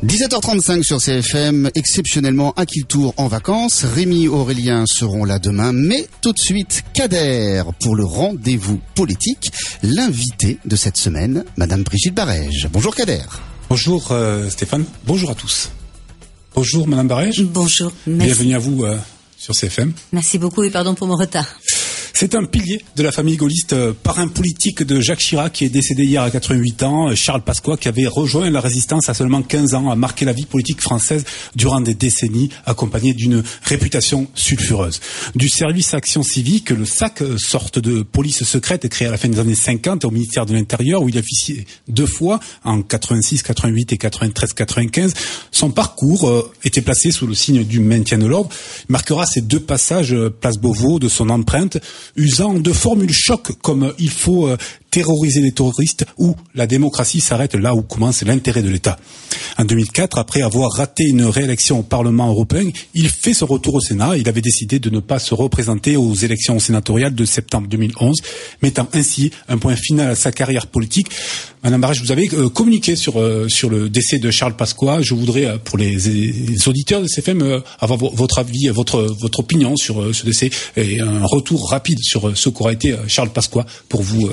17h35 sur CFM, exceptionnellement à Quiltour en vacances. Rémi, Aurélien seront là demain, mais tout de suite Kader pour le rendez-vous politique. L'invité de cette semaine, Madame Brigitte Barège. Bonjour Kader. Bonjour Stéphane, bonjour à tous. Bonjour Madame Barège. Bonjour, merci. Bienvenue à vous sur CFM. Merci beaucoup et pardon pour mon retard. C'est un pilier de la famille gaulliste, parrain politique de Jacques Chirac qui est décédé hier à 88 ans. Charles Pasqua qui avait rejoint la résistance à seulement 15 ans, a marqué la vie politique française durant des décennies, accompagné d'une réputation sulfureuse. Du service action civique, le SAC, sorte de police secrète créée à la fin des années 50 au ministère de l'Intérieur où il officiait 2 fois, en 86, 88 et 93, 95. Son parcours était placé sous le signe du maintien de l'ordre. Il marquera ces 2 passages place Beauvau de son empreinte, usant de formules choc comme il faut terroriser les terroristes ou la démocratie s'arrête là où commence l'intérêt de l'État. En 2004, après avoir raté une réélection au Parlement européen, il fait son retour au Sénat. Il avait décidé de ne pas se représenter aux élections sénatoriales de septembre 2011, mettant ainsi un point final à sa carrière politique. Madame Barège, vous avez communiqué sur le décès de Charles Pasqua. Je voudrais, pour les auditeurs de CFM, avoir votre avis, votre opinion sur ce décès et un retour rapide sur ce qu'aura été Charles Pasqua pour vous.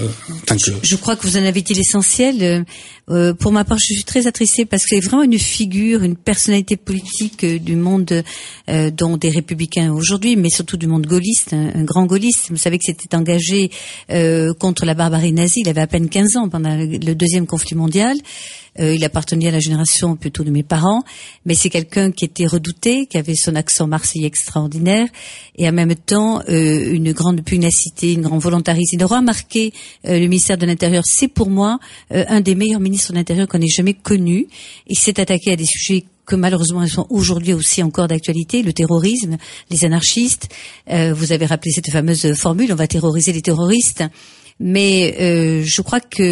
Je crois que vous en avez dit l'essentiel. Pour ma part, je suis très attristée parce que c'est vraiment une figure, une personnalité politique du monde, dont des républicains aujourd'hui, mais surtout du monde gaulliste, un grand gaulliste. Vous savez que c'était engagé contre la barbarie nazie. Il avait à peine 15 ans pendant le deuxième conflit mondial. Il appartenait à la génération plutôt de mes parents, mais c'est quelqu'un qui était redouté, qui avait son accent marseillais extraordinaire et en même temps une grande pugnacité, une grande volontarisme. Il aura marqué le ministère de l'Intérieur. C'est pour moi un des meilleurs ministres de l'Intérieur qu'on ait jamais connu. Il s'est attaqué à des sujets que malheureusement ils sont aujourd'hui aussi encore d'actualité, le terrorisme, les anarchistes. Vous avez rappelé cette fameuse formule, on va terroriser les terroristes. Mais je crois que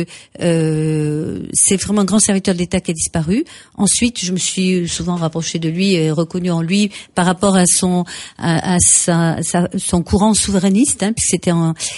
c'est vraiment un grand serviteur de l'État qui a disparu. Ensuite, je me suis souvent rapprochée de lui et reconnue en lui par rapport à son courant souverainiste, puisque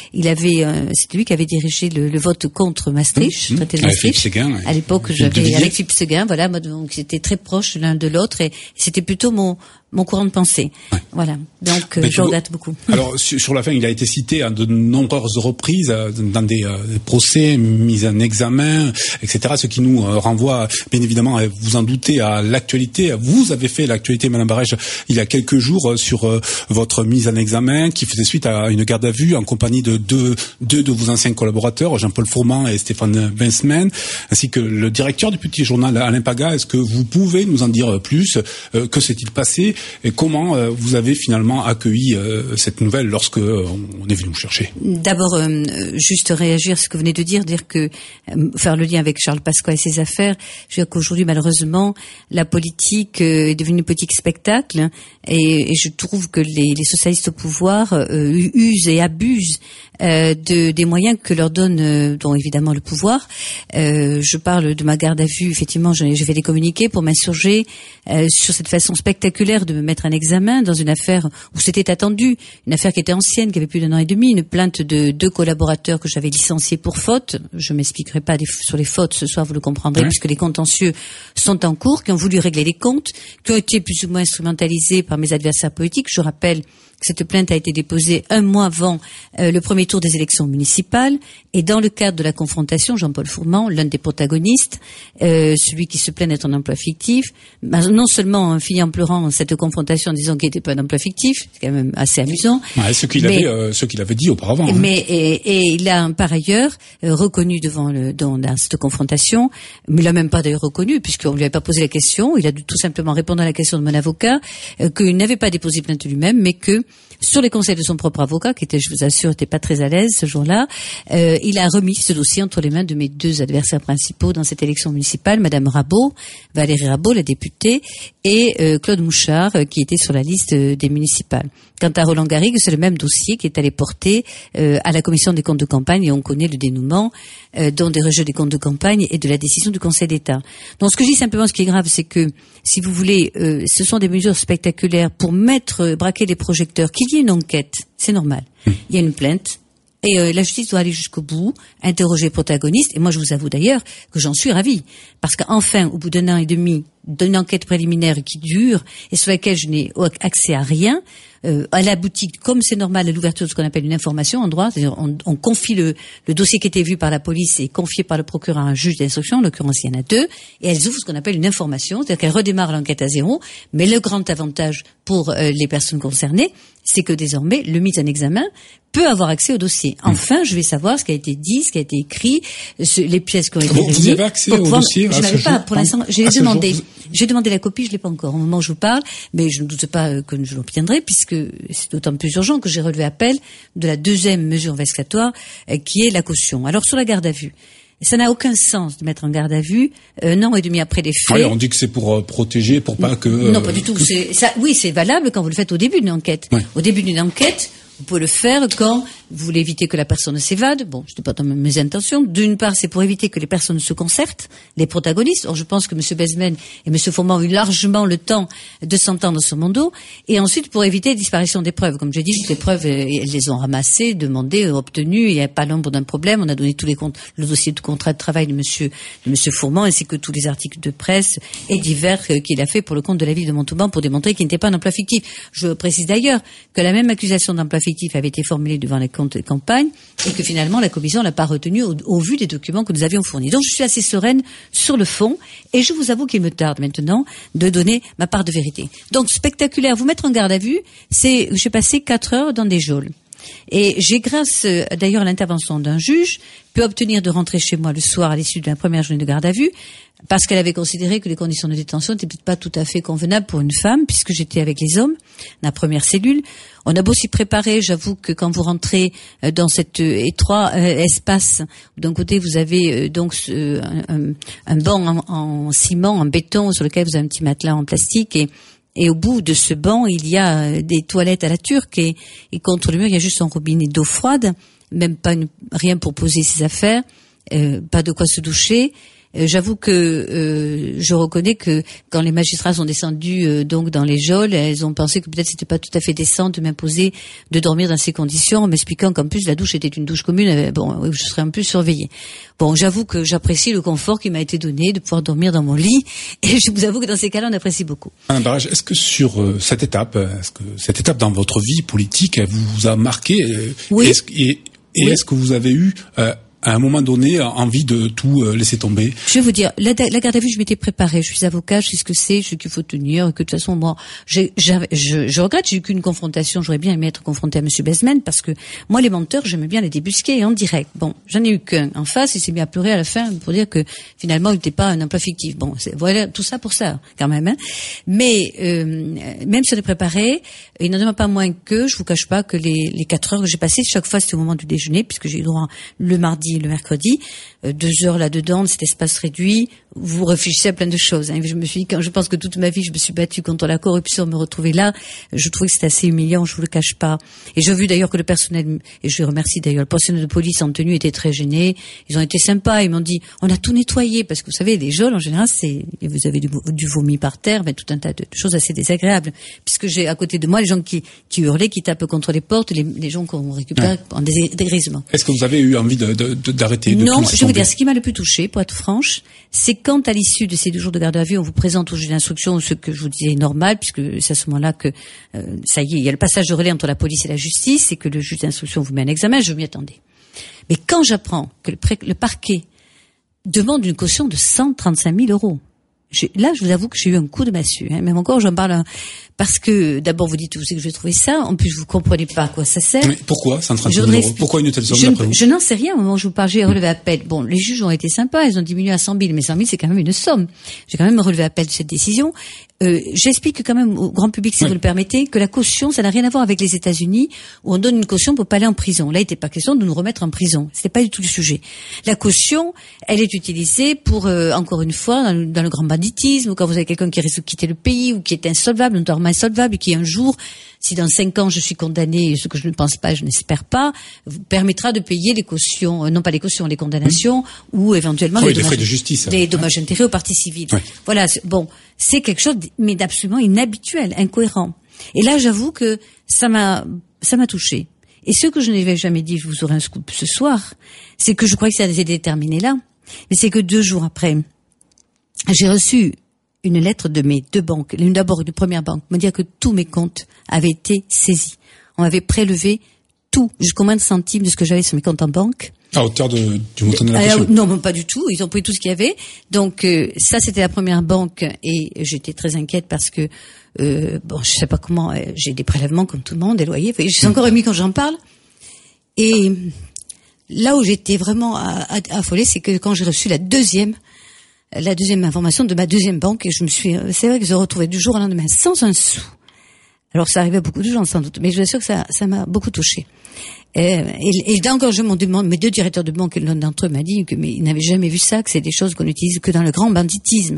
c'était lui qui avait dirigé le vote contre Maastricht, traité de Maastricht. À l'époque, j'avais avec Philippe Séguin, voilà, donc j'étais très proche l'un de l'autre et c'était plutôt mon courant de pensée. Ouais. Voilà. Donc, je regrette beaucoup. Alors, sur la fin, il a été cité à de nombreuses reprises dans des procès, mises en examen, etc. Ce qui nous renvoie, bien évidemment, vous en doutez, à l'actualité. Vous avez fait l'actualité, Madame Barège, il y a quelques jours sur votre mise en examen qui faisait suite à une garde à vue en compagnie de deux de vos anciens collaborateurs, Jean-Paul Fourmand et Stéphane Bensman, ainsi que le directeur du petit journal Alain Paga. Est-ce que vous pouvez nous en dire plus? Que s'est-il passé? Et comment vous avez finalement accueilli cette nouvelle lorsque on est venu vous chercher? D'abord, juste réagir à ce que vous venez de dire que faire le lien avec Charles Pasqua et ses affaires. Je veux dire qu'aujourd'hui, malheureusement, la politique est devenue une politique spectacle, et je trouve que les socialistes au pouvoir usent et abusent des moyens que leur donne, dont évidemment le pouvoir. Je parle de ma garde à vue. Effectivement, j'ai fait des communiqués pour m'insurger sur cette façon spectaculaire de me mettre en examen dans une affaire où c'était attendu, une affaire qui était ancienne, qui avait plus d'1 an et demi, une plainte de 2 collaborateurs que j'avais licenciés pour faute. Je m'expliquerai pas sur les fautes ce soir, vous le comprendrez, puisque les contentieux sont en cours, qui ont voulu régler les comptes, qui ont été plus ou moins instrumentalisés par mes adversaires politiques. Je rappelle que cette plainte a été déposée 1 mois avant le premier tour des élections municipales, et dans le cadre de la confrontation, Jean-Paul Fourmand, l'un des protagonistes, celui qui se plaint d'être en emploi fictif, non seulement finit en pleurant dans cette confrontation en disant qu'il n'était pas un emploi fictif, c'est quand même assez amusant. Ouais, ce qu'il avait dit auparavant. Mais et il a par ailleurs reconnu dans cette confrontation, mais il l'a même pas d'ailleurs reconnu puisqu'on lui avait pas posé la question. Il a dû tout simplement répondre à la question de mon avocat qu'il n'avait pas déposé plainte lui-même, mais que sur les conseils de son propre avocat, qui était, je vous assure, était pas très à l'aise ce jour-là, il a remis ce dossier entre les mains de mes 2 adversaires principaux dans cette élection municipale, Madame Rabault, Valérie Rabault, la députée, et Claude Mouchard, qui était sur la liste des municipales. Quant à Roland Garrigue, c'est le même dossier qui est allé porter à la commission des comptes de campagne, et on connaît le dénouement dont des rejets des comptes de campagne et de la décision du Conseil d'État. Donc ce que je dis simplement, ce qui est grave, c'est que, si vous voulez, ce sont des mesures spectaculaires pour braquer les projecteurs, qu'il y ait une enquête, c'est normal. Il y a une plainte, Et la justice doit aller jusqu'au bout, interroger les protagonistes. Et moi, je vous avoue d'ailleurs que j'en suis ravie. Parce qu'enfin, au bout d'1 an et demi, d'une enquête préliminaire qui dure et sur laquelle je n'ai accès à rien, elle aboutit, comme c'est normal, à l'ouverture de ce qu'on appelle une information en droit. C'est-à-dire on confie le dossier qui était vu par la police et confié par le procureur à un juge d'instruction, en l'occurrence il y en a 2, et elles ouvrent ce qu'on appelle une information, c'est-à-dire qu'elles redémarrent l'enquête à zéro. Mais le grand avantage pour les personnes concernées, c'est que désormais, le mis en examen peut avoir accès au dossier. Enfin, je vais savoir ce qui a été dit, ce qui a été écrit, les pièces qui ont été réunies. Vous avez accès au dossier? Je n'avais pas, pour l'instant, j'ai demandé. J'ai demandé la copie, je l'ai pas encore au moment où je vous parle, mais je ne doute pas que je l'obtiendrai, puisque c'est d'autant plus urgent que j'ai relevé appel de la 2e mesure investigatoire, qui est la caution. Alors, sur la garde à vue. Ça n'a aucun sens de mettre en garde à vue 1 an et demi après les faits. Oui, on dit que c'est pour protéger, pour pas que... Non, pas du tout. Oui, c'est valable quand vous le faites au début d'une enquête. Oui. Au début d'une enquête, vous pouvez le faire quand vous voulez éviter que la personne s'évade. Bon, je ne sais pas dans mes intentions. D'une part, c'est pour éviter que les personnes se concertent, les protagonistes. Or, je pense que M. Besmen et M. Fourment ont eu largement le temps de s'entendre sur mon dos. Et ensuite, pour éviter la disparition des preuves. Comme j'ai dit, toutes les preuves, elles les ont ramassées, demandées, obtenues. Il n'y a pas l'ombre d'un problème. On a donné tous les comptes, le dossier de contrat de travail de M. Fourment, ainsi que tous les articles de presse et divers qu'il a fait pour le compte de la ville de Montauban pour démontrer qu'il n'était pas un emploi fictif. Je précise d'ailleurs que la même accusation d'emploi fictif avait été formulée devant les comptes de campagne et que finalement la commission l'a pas retenue au vu des documents que nous avions fournis. Donc je suis assez sereine sur le fond et je vous avoue qu'il me tarde maintenant de donner ma part de vérité. Donc spectaculaire, vous mettre en garde à vue, j'ai passé 4 heures dans des geôles. Et j'ai, grâce d'ailleurs à l'intervention d'un juge, pu obtenir de rentrer chez moi le soir à l'issue de la première journée de garde à vue, parce qu'elle avait considéré que les conditions de détention n'étaient peut-être pas tout à fait convenables pour une femme, puisque j'étais avec les hommes, la première cellule. On a beau s'y préparer, j'avoue que quand vous rentrez dans cet étroit espace, d'un côté vous avez donc un banc en ciment, en béton, sur lequel vous avez un petit matelas en plastique, et au bout de ce banc, il y a des toilettes à la turque et contre le mur, il y a juste un robinet d'eau froide, même pas rien pour poser ses affaires, pas de quoi se doucher. J'avoue que je reconnais que quand les magistrats sont descendus donc dans les geôles, elles ont pensé que peut-être c'était pas tout à fait décent de m'imposer de dormir dans ces conditions, en m'expliquant qu'en plus la douche était une douche commune. Bon, je serais un peu surveillée. Bon, j'avoue que j'apprécie le confort qui m'a été donné de pouvoir dormir dans mon lit, et je vous avoue que dans ces cas-là, on apprécie beaucoup. Alain Barrage, est-ce que sur cette étape, dans votre vie politique, elle vous a marqué? Oui. Est-ce que vous avez eu à un moment donné envie de tout laisser tomber? Je vais vous dire, la garde à vue, je m'étais préparée. Je suis avocat, je sais ce que c'est, je sais qu'il faut tenir, que de toute façon, moi, je regrette, j'ai eu qu'une confrontation. J'aurais bien aimé être confrontée à M. Besmen, parce que moi, les menteurs, j'aimais bien les débusquer en direct. Bon, j'en ai eu qu'un en face, il s'est mis à pleurer à la fin pour dire que finalement, il n'était pas un emploi fictif. Bon, voilà, tout ça pour ça, quand même. Hein. Mais même si on est préparé, il n'en demeure pas moins que, je vous cache pas que les 4 heures que j'ai passées, chaque fois c'était au moment du déjeuner, puisque j'ai eu droit le mardi et le mercredi, 2 heures là-dedans, cet espace réduit, vous réfléchissez à plein de choses. Hein. Je me suis dit, quand je pense que toute ma vie je me suis battue contre la corruption, me retrouver là, je trouvais que c'était assez humiliant, je vous le cache pas. Et j'ai vu d'ailleurs que le personnel, et je les remercie d'ailleurs, le personnel de police en tenue était très gêné, ils ont été sympas, ils m'ont dit, on a tout nettoyé, parce que vous savez, les geôles en général, vous avez du vomi par terre, mais tout un tas de choses assez désagréables, puisque j'ai à côté de moi les gens qui hurlaient, qui tapent contre les portes, les gens qu'on récupère en dégrisement. Est-ce que vous avez eu envie d'arrêter de Non, tout je veux dire, ce qui m'a le plus touché, pour être franche, c'est quand à l'issue de ces 2 jours de garde à vue, on vous présente au juge d'instruction ce que je vous disais est normal, puisque c'est à ce moment-là que, ça y est, il y a le passage de relais entre la police et la justice, et que le juge d'instruction vous met un examen, je m'y attendais. Mais quand j'apprends que le parquet demande une caution de 135 000 €, là, je vous avoue que j'ai eu un coup de massue, hein. Même encore, j'en parle parce que, d'abord, vous dites aussi que je vais trouver ça. En plus, vous comprenez pas à quoi ça sert. Mais pourquoi 135 000 €? Pourquoi une telle somme d'après vous? Je n'en sais rien. Au moment où je vous parle, j'ai relevé appel. Bon, les juges ont été sympas. Ils ont diminué à 100 000. Mais 100 000, c'est quand même une somme. J'ai quand même relevé appel de cette décision. J'explique quand même au grand public, si vous le permettez, que la caution, ça n'a rien à voir avec les États-Unis, où on donne une caution pour pas aller en prison. Là, il n'était pas question de nous remettre en prison. C'était pas du tout le sujet. La caution, elle est utilisée pour, encore une fois, dans le grand banditisme, ou quand vous avez quelqu'un qui risque de quitter le pays, ou qui est insolvable, notoirement insolvable, et qui un jour, si dans 5 ans je suis condamné, ce que je ne pense pas, je n'espère pas, vous permettra de payer les cautions, non pas les cautions, les condamnations, ou éventuellement les frais de justice, les dommages intérêts aux parties civiles. Oui. Voilà, bon, c'est quelque chose mais d'absolument inhabituel, incohérent. Et là, j'avoue que ça m'a touché. Et ce que je n'avais jamais dit, je vous aurai un scoop ce soir, c'est que je croyais que ça était terminé là. Mais c'est que 2 jours après, j'ai reçu une lettre de mes 2 banques. D'abord, une première banque me dire que tous mes comptes avaient été saisis. On avait prélevé tout, jusqu'au moins de centimes de ce que j'avais sur mes comptes en banque. À hauteur du montant de la caution. Non, pas du tout. Ils ont pris tout ce qu'il y avait. Donc ça, c'était la première banque, et j'étais très inquiète parce que je sais pas comment. J'ai des prélèvements comme tout le monde, des loyers. Je suis encore émue quand j'en parle. Et là où j'étais vraiment affolée, c'est que quand j'ai reçu la deuxième information de ma deuxième banque, et c'est vrai que je me retrouvais du jour au lendemain sans un sou. Alors ça arrivait à beaucoup de gens sans doute, mais je vous assure que ça m'a beaucoup touchée. Et là encore, je m'en demande, mes 2 directeurs de banque, l'un d'entre eux m'a dit mais ils n'avaient jamais vu ça, que c'est des choses qu'on utilise que dans le grand banditisme.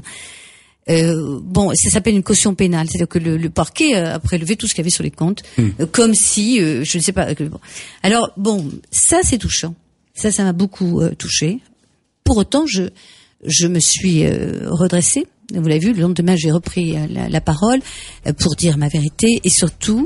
Ça s'appelle une caution pénale, c'est-à-dire que le parquet a prélevé tout ce qu'il y avait sur les comptes, comme si, je ne sais pas. Alors ça c'est touchant, ça m'a beaucoup touchée. Pour autant, je me suis redressée. Vous l'avez vu, le lendemain, j'ai repris la parole pour dire ma vérité, et surtout,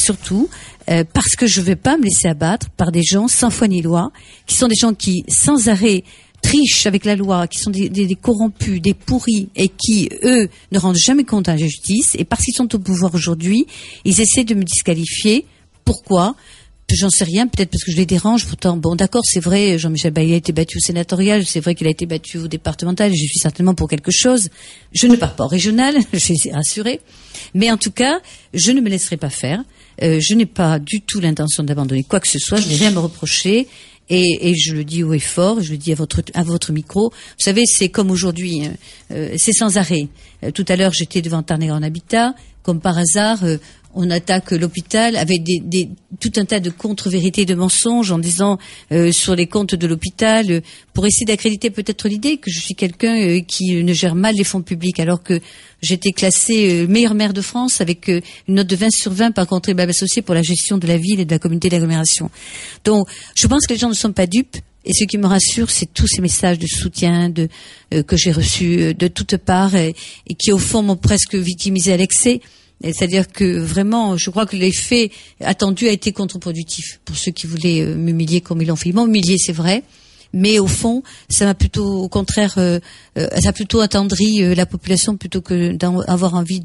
parce que je ne vais pas me laisser abattre par des gens sans foi ni loi, qui sont des gens qui, sans arrêt, trichent avec la loi, qui sont des corrompus, des pourris, et qui, eux, ne rendent jamais compte à la justice. Et parce qu'ils sont au pouvoir aujourd'hui, ils essaient de me disqualifier. Pourquoi ? J'en sais rien, peut-être parce que je les dérange. Pourtant, d'accord, c'est vrai, Jean-Michel Bailly a été battu au sénatorial, c'est vrai qu'il a été battu au départemental, et je suis certainement pour quelque chose. Je ne pars pas au régional, je suis rassurée. Mais en tout cas, je ne me laisserai pas faire. Je n'ai pas du tout l'intention d'abandonner quoi que ce soit, je n'ai rien à me reprocher. Et je le dis haut et fort, je le dis à votre micro. Vous savez, c'est comme aujourd'hui, c'est sans arrêt. Tout à l'heure, j'étais devant Tarn-et-Garonne Habitat, comme par hasard, on attaque l'hôpital avec tout un tas de contre-vérités, de mensonges en disant sur les comptes de l'hôpital, pour essayer d'accréditer peut-être l'idée que je suis quelqu'un qui ne gère mal les fonds publics, alors que j'étais classée meilleure maire de France avec une note de 20 sur 20 par contribuable associé pour la gestion de la ville et de la communauté d'agglomération. Donc, je pense que les gens ne sont pas dupes. Et ce qui me rassure, c'est tous ces messages de soutien que j'ai reçus de toutes parts, et qui au fond m'ont presque victimisé à l'excès. C'est-à-dire que vraiment, je crois que l'effet attendu a été contre-productif pour ceux qui voulaient m'humilier comme ils l'ont fait. Ils m'ont humilié, c'est vrai, mais au fond, ça m'a plutôt, au contraire, ça a plutôt attendri la population plutôt que d'avoir envie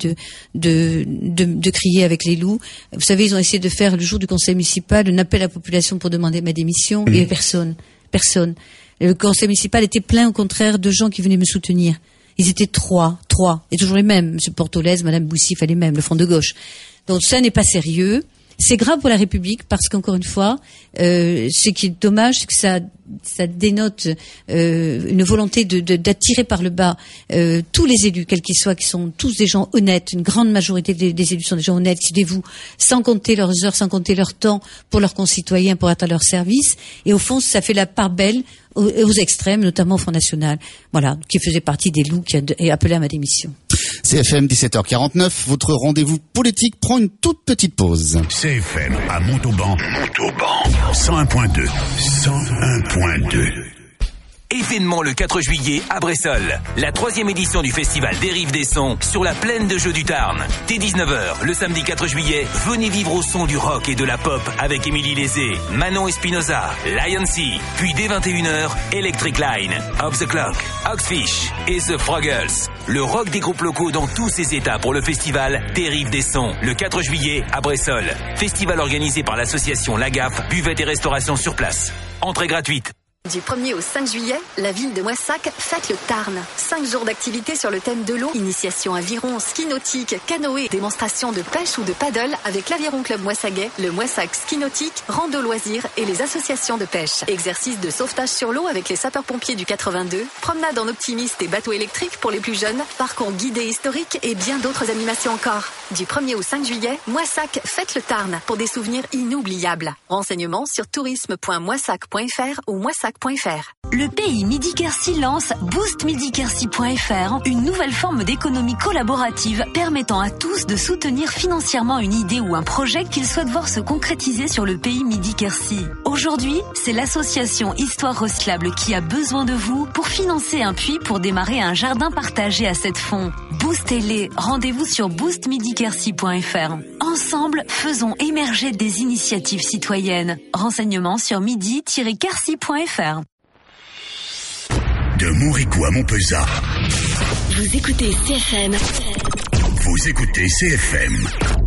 de crier avec les loups. Vous savez, ils ont essayé de faire le jour du conseil municipal un appel à la population pour demander ma démission, et personne. Le conseil municipal était plein, au contraire, de gens qui venaient me soutenir. Ils étaient trois, et toujours les mêmes. M. Portolès, Mme Boussif, les mêmes, le Front de gauche. Donc ça n'est pas sérieux. C'est grave pour la République parce qu'encore une fois, ce qui est dommage, c'est que ça dénote une volonté d'attirer par le bas tous les élus, quels qu'ils soient, qui sont tous des gens honnêtes. Une grande majorité des élus sont des gens honnêtes qui se dévouent sans compter leurs heures, sans compter leur temps pour leurs concitoyens, pour être à leur service. Et au fond, ça fait la part belle aux extrêmes, notamment au Front National, voilà, qui faisait partie des loups qui a appelé à ma démission. CFM 17h49, votre rendez-vous politique prend une toute petite pause. CFM à Montauban 101.2. Événement le 4 juillet à Bressolles. La 3e édition du festival des Rives des Sons sur la plaine de Jeux du Tarn. Dès 19h, le samedi 4 juillet, venez vivre au son du rock et de la pop avec Émilie Lézé, Manon Espinoza, Lion C. Puis dès 21h, Electric Line, Off the Clock, Oxfish et The Froggles. Le rock des groupes locaux dans tous ses états pour le festival des Rives des Sons. Le 4 juillet à Bressolles. Festival organisé par l'association Lagaffe, buvette et restauration sur place. Entrée gratuite. Du 1er au 5 juillet, la ville de Moissac fête le Tarn. 5 jours d'activités sur le thème de l'eau, initiation aviron, ski nautique, canoë, démonstration de pêche ou de paddle avec l'Aviron Club Moissagais, le Moissac Ski Nautique, Rando Loisirs et les associations de pêche. Exercice de sauvetage sur l'eau avec les sapeurs-pompiers du 82, promenade en optimiste et bateau électrique pour les plus jeunes, parcours guidé historique et bien d'autres animations encore. Du 1er au 5 juillet, Moissac fête le Tarn pour des souvenirs inoubliables. Renseignements sur tourisme.moissac.fr ou moissac.fr. Le pays Midi-Quercy lance boostmidi-quercy.fr, une nouvelle forme d'économie collaborative permettant à tous de soutenir financièrement une idée ou un projet qu'ils souhaitent voir se concrétiser sur le pays Midi-Quercy. Aujourd'hui, c'est l'association Histoire Recyclable qui a besoin de vous pour financer un puits pour démarrer un jardin partagé à 7 fonds. Boostez-les, rendez-vous sur boostmidi-quercy.fr. Ensemble, faisons émerger des initiatives citoyennes. Renseignements sur midi-quercy.fr. De Montrécourt à Montpezat. Vous écoutez CFM. Vous écoutez CFM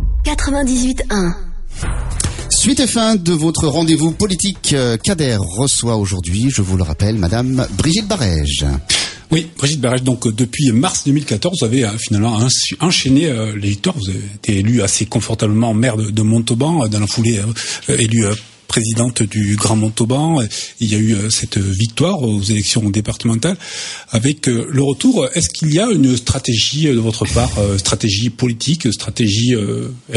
98.1. Suite et fin de votre rendez-vous politique. Kader reçoit aujourd'hui, je vous le rappelle, Madame Brigitte Barège. Oui, Brigitte Barège, donc depuis mars 2014, vous avez finalement enchaîné les victoires. Vous avez été élue assez confortablement maire de Montauban, dans la foulée élue présidente du Grand Montauban. Il y a eu cette victoire aux élections départementales. Avec le retour, est-ce qu'il y a une stratégie de votre part, stratégie politique, stratégie électorale ?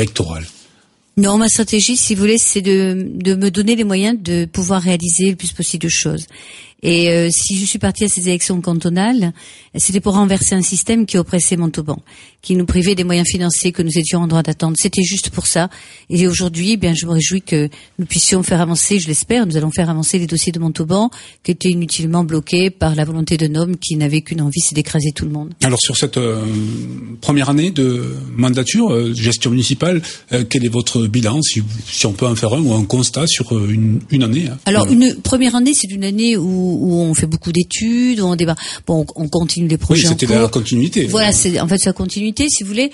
Non, ma stratégie, si vous voulez, c'est de me donner les moyens de pouvoir réaliser le plus possible de choses. Et si je suis partie à ces élections cantonales, c'était pour renverser un système qui oppressait Montauban, qui nous privait des moyens financiers que nous étions en droit d'attendre. C'était juste pour ça. Et aujourd'hui, eh bien, je me réjouis que nous puissions faire avancer, je l'espère, nous allons faire avancer les dossiers de Montauban, qui étaient inutilement bloqués par la volonté d'un homme qui n'avait qu'une envie, c'est d'écraser tout le monde. Alors, sur cette première année de mandature, gestion municipale, quel est votre bilan, si on peut en faire un, ou un constat sur une année? Alors, une première année, c'est une année où on fait beaucoup d'études, où on débat. Bon, on continue les projets. Oui, c'était la continuité. Voilà, c'est en fait la continuité, si vous voulez.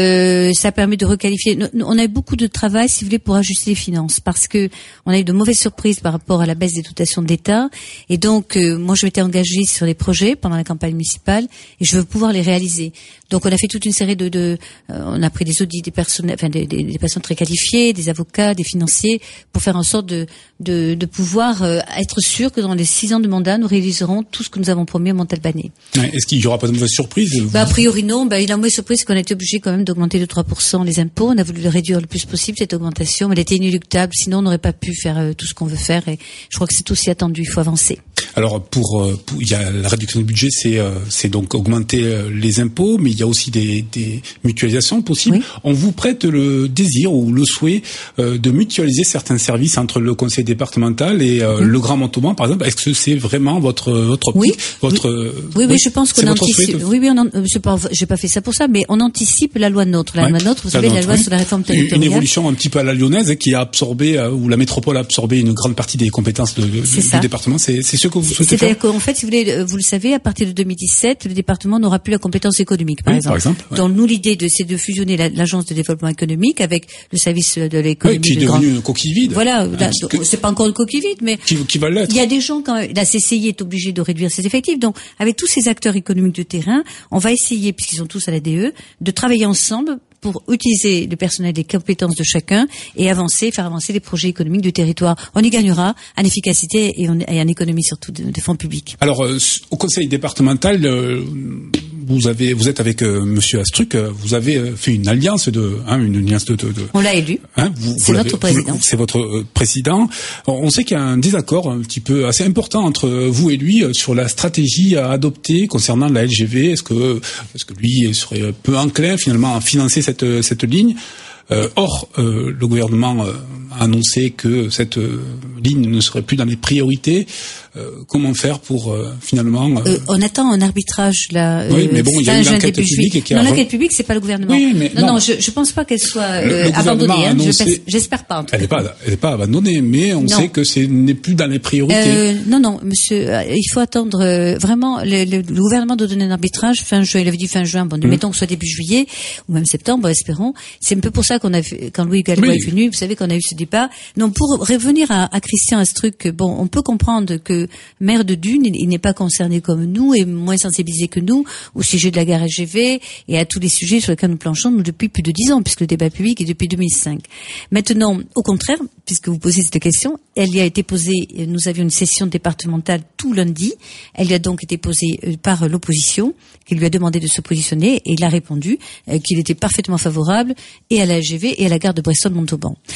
Ça permet de requalifier. On a eu beaucoup de travail, si vous voulez, pour ajuster les finances, parce que on a eu de mauvaises surprises par rapport à la baisse des dotations de l'État. Et donc, moi, je m'étais engagée sur les projets pendant la campagne municipale, et je veux pouvoir les réaliser. Donc, on a fait toute une série on a pris des audits des personnes, enfin des personnes très qualifiées, des avocats, des financiers, pour faire en sorte de pouvoir être sûr que dans les 6 ans de mandat, nous réaliserons tout ce que nous avons promis à Montalbanais. Est-ce qu'il y aura pas de mauvaise surprise? A priori non. La mauvaise surprise, c'est qu'on a été obligé quand même d'augmenter de 3% les impôts. On a voulu le réduire le plus possible, cette augmentation, mais elle était inéluctable. Sinon, on n'aurait pas pu faire tout ce qu'on veut faire. Et je crois que c'est aussi attendu. Il faut avancer. Alors, il y a la réduction du budget, c'est donc augmenter les impôts, mais il y a aussi des mutualisations possibles. Oui. On vous prête le désir ou le souhait de mutualiser certains services entre le conseil départemental et le Grand Montauban, par exemple. Est-ce que c'est vraiment votre oui. Oui, je pense qu'on anticipe. J'ai pas fait ça pour ça, mais on anticipe la loi NOTRe. La loi NOTRe, vous savez, la loi sur la réforme territoriale. Une évolution un petit peu à la lyonnaise, qui a absorbé, où la métropole a absorbé une grande partie des compétences du département. C'est ce que vous souhaitez faire? C'est-à-dire qu'en fait, si vous voulez, vous le savez, à partir de 2017, le département n'aura plus la compétence économique, par exemple. Donc nous, l'idée c'est de fusionner l'agence de développement économique avec le service de l'économie. Qui est devenu une coquille vide. Voilà, c'est pas encore une coquille vide, mais qui va l'être. Il y a des gens quand la CCI est obligée de réduire ses effectifs. Donc, avec tous ces acteurs économiques de terrain, on va essayer, puisqu'ils sont tous à la DE, de travailler ensemble pour utiliser le personnel, les compétences de chacun et faire avancer les projets économiques du territoire. On y gagnera en efficacité et en économie surtout des fonds publics. Alors, au conseil départemental, vous êtes avec Monsieur Astruc, vous avez fait une alliance une alliance de. On l'a élu. C'est notre président. C'est votre président. On sait qu'il y a un désaccord un petit peu assez important entre vous et lui sur la stratégie à adopter concernant la LGV. Est-ce que lui serait peu enclin finalement à financer cette ligne? Or, le gouvernement a annoncé que cette ligne ne serait plus dans les priorités. Comment faire pour finalement On attend un arbitrage là. Oui, mais bon, il y a une enquête publique qui a. Non, l'enquête publique, c'est pas le gouvernement. Oui, mais non, je pense pas qu'elle soit abandonnée. J'espère pas. En tout cas. Elle est pas abandonnée, mais on sait que ce n'est plus dans les priorités. Non, monsieur, il faut attendre vraiment. Le gouvernement doit donner un arbitrage fin juin. Il avait dit fin juin. Bon, mettons que ce soit début juillet ou même septembre, espérons. C'est un peu pour ça qu'on a fait, quand Louis Gallois est venu, vous savez qu'on a eu ce débat. Non, pour revenir à Christian Astruc, bon, on peut comprendre que maire de Dune, il n'est pas concerné comme nous et moins sensibilisé que nous au sujet de la gare LGV et à tous les sujets sur lesquels nous planchons depuis plus de 10 ans, puisque le débat public est depuis 2005. Maintenant, au contraire, puisque vous posez cette question, elle y a été posée, nous avions une session départementale tout lundi, elle y a donc été posée par l'opposition, qui lui a demandé de se positionner, et il a répondu qu'il était parfaitement favorable et à la LGV et à la gare de Bresson-Montauban.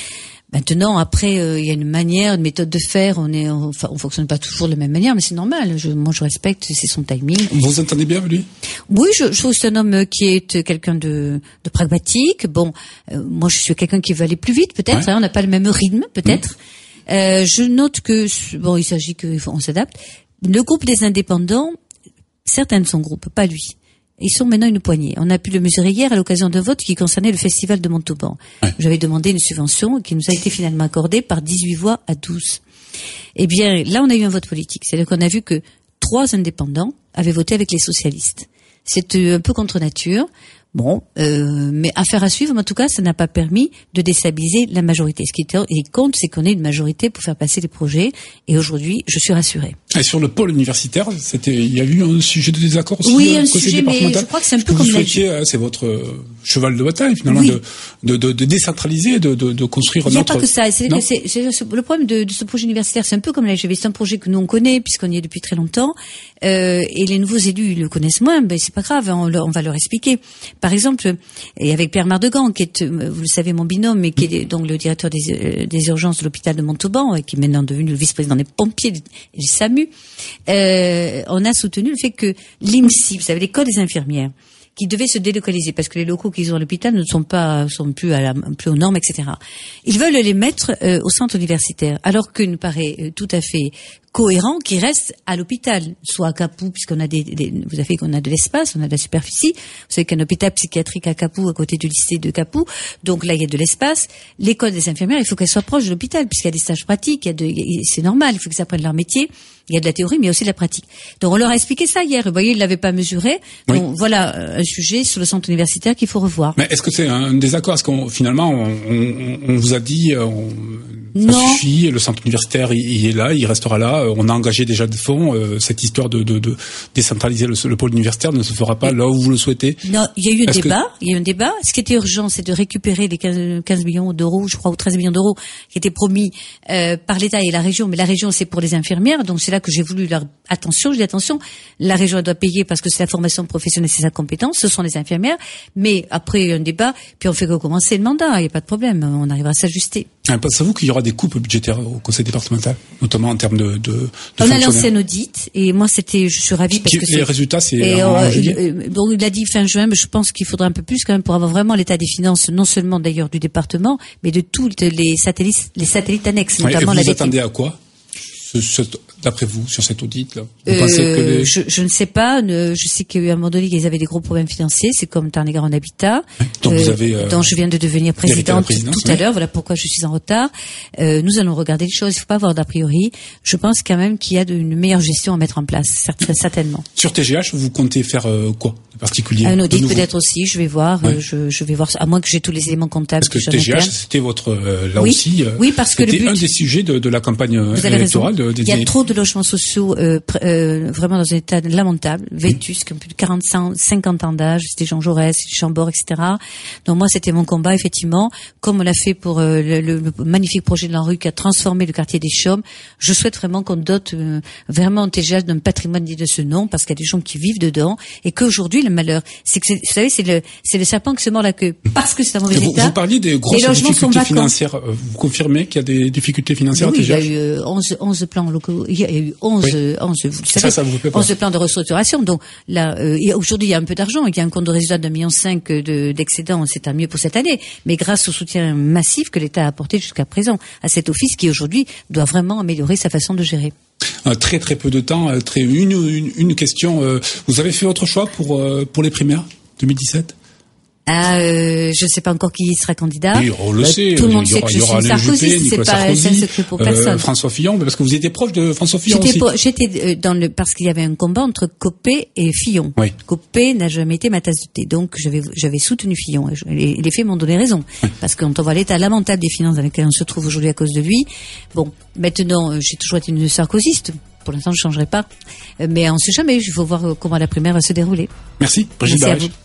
Maintenant, après, il y a une manière, une méthode de faire. On fonctionne pas toujours de la même manière, mais c'est normal. Moi, je respecte, c'est son timing. Vous vous entendez bien avec lui? Oui, je trouve que c'est un homme qui est quelqu'un de pragmatique. Bon, moi, je suis quelqu'un qui veut aller plus vite, peut-être. On n'a pas le même rythme, peut-être. Je note que il s'agit qu'on s'adapte. Le groupe des indépendants, certains de son groupe, pas lui. Ils sont maintenant une poignée. On a pu le mesurer hier à l'occasion d'un vote qui concernait le festival de Montauban. J'avais demandé une subvention qui nous a été finalement accordée par 18 voix à 12. Eh bien, là, on a eu un vote politique. C'est-à-dire qu'on a vu que 3 indépendants avaient voté avec les socialistes. C'est un peu contre nature. Bon, mais affaire à suivre, mais en tout cas, ça n'a pas permis de déstabiliser la majorité. Ce qui compte, c'est qu'on ait une majorité pour faire passer les projets. Et aujourd'hui, je suis rassurée. Et sur le pôle universitaire, il y a eu un sujet de désaccord aussi. Oui, un sujet, mais je crois que c'est un peu comme c'est votre cheval de bataille finalement, de décentraliser, de construire. Il n'y a pas que ça. C'est le problème de ce projet universitaire, c'est un peu comme la LGV. C'est un projet que nous on connaît puisqu'on y est depuis très longtemps. Et les nouveaux élus le connaissent moins. Ben c'est pas grave, on va leur expliquer. Par exemple, et avec Pierre Mardegan, qui est, vous le savez, mon binôme, mais qui est donc le directeur des urgences de l'hôpital de Montauban, et qui est maintenant devenu le vice-président des pompiers du SAMU, on a soutenu le fait que l'IMSI, vous savez, l'école des infirmières, qui devait se délocaliser parce que les locaux qu'ils ont à l'hôpital ne sont plus aux normes, etc. Ils veulent les mettre au centre universitaire, alors qu'il nous paraît tout à fait cohérent qui reste à l'hôpital, soit à Capoue, puisqu'on a vous savez qu'on a de l'espace, on a de la superficie. Vous savez qu'un hôpital psychiatrique à Capoue, à côté du lycée de Capoue, donc là il y a de l'espace. L'école des infirmières, il faut qu'elle soit proche de l'hôpital, puisqu'il y a des stages pratiques, c'est normal, il faut qu'ils apprennent leur métier. Il y a de la théorie, mais il y a aussi de la pratique. Donc on leur a expliqué ça hier. Vous voyez, ils l'avaient pas mesuré. Donc voilà un sujet sur le centre universitaire qu'il faut revoir. Mais est-ce que c'est un désaccord? Est-ce qu'on finalement on vous a dit ça suffit, le centre universitaire il est là, il restera là. On a engagé déjà des fonds. Cette histoire de décentraliser le pôle universitaire ne se fera pas là où vous le souhaitez. Non, il y a eu un débat. Il y a eu un débat. Ce qui était urgent, c'est de récupérer les 15 millions d'euros, je crois, ou 13 millions d'euros qui étaient promis par l'État et la région. Mais la région, c'est pour les infirmières. Donc c'est là que j'ai voulu leur attention. Je dis attention, la région elle doit payer parce que c'est la formation professionnelle, c'est sa compétence. Ce sont les infirmières. Mais après il y a un débat, puis on fait recommencer le mandat. Il n'y a pas de problème. On arrivera à s'ajuster. Pensez-vous qu'il y aura des coupes budgétaires au conseil départemental, notamment en termes de on a lancé un audit et moi je suis ravie parce que les résultats c'est en juillet. Donc il a dit fin juin, mais je pense qu'il faudra un peu plus quand même pour avoir vraiment l'état des finances, non seulement d'ailleurs du département, mais de tous les satellites annexes, notamment la. Vous attendez à quoi d'après vous, sur cet audit-là? Vous pensez que je ne sais pas. Je sais qu'il y a eu un moment donné qu'ils avaient des gros problèmes financiers. C'est comme Tarn-et-Garonne Habitat, dont vous avez, dont je viens de devenir présidente tout à l'heure. Voilà pourquoi je suis en retard. Nous allons regarder les choses. Il ne faut pas avoir d'a priori. Je pense quand même qu'il y a une meilleure gestion à mettre en place, certainement. Sur TGH, vous comptez faire quoi de particulier? Un audit peut-être aussi. Je vais voir. Je vais voir. À moins que j'ai tous les éléments comptables. Parce que TGH, c'était votre aussi. Oui, parce que c'était un des sujets de la campagne électorale. Il y a trop de logements sociaux vraiment dans un état lamentable, vétustes, qui ont plus de 50 ans d'âge. C'était Jean Jaurès, Chambord, etc. Donc moi, c'était mon combat, effectivement. Comme on l'a fait pour le magnifique projet de l'ANRU qui a transformé le quartier des Chaumes, je souhaite vraiment qu'on dote vraiment TGH d'un patrimoine digne de ce nom, parce qu'il y a des gens qui vivent dedans, et qu'aujourd'hui, le malheur, c'est que, vous savez, c'est le serpent qui se mord la queue, parce que c'est un mauvais état. Vous parliez des grosses difficultés financières. Vous confirmez qu'il y a des difficultés financières à TGH? Il y a eu 11 plans locaux. Il y a eu 11, vous le savez, ça vous fait pas. 11 plans de restructuration. Donc là, aujourd'hui, il y a un peu d'argent. Il y a un compte de résultat d'1,5 million d'excédent. C'est un mieux pour cette année. Mais grâce au soutien massif que l'État a apporté jusqu'à présent à cet office qui aujourd'hui doit vraiment améliorer sa façon de gérer. Très très peu de temps. Une question. Vous avez fait votre choix pour les primaires 2017? Je ne sais pas encore qui sera candidat. Oui, on le sait. Tout le monde sait que je suis sarkozyste. C'est pas un secret pour personne. François Fillon, parce que vous étiez proche de François Fillon aussi. J'étais parce qu'il y avait un combat entre Copé et Fillon. Oui. Copé n'a jamais été ma tasse de thé, donc j'avais soutenu Fillon. Et les faits m'ont donné raison, parce que quand on voit l'état lamentable des finances dans lequel on se trouve aujourd'hui à cause de lui, bon, maintenant j'ai toujours été une sarkozyste. Pour l'instant, je ne changerai pas, mais on ne sait jamais. Il faut voir comment la primaire va se dérouler. Merci, Brigitte Barèche.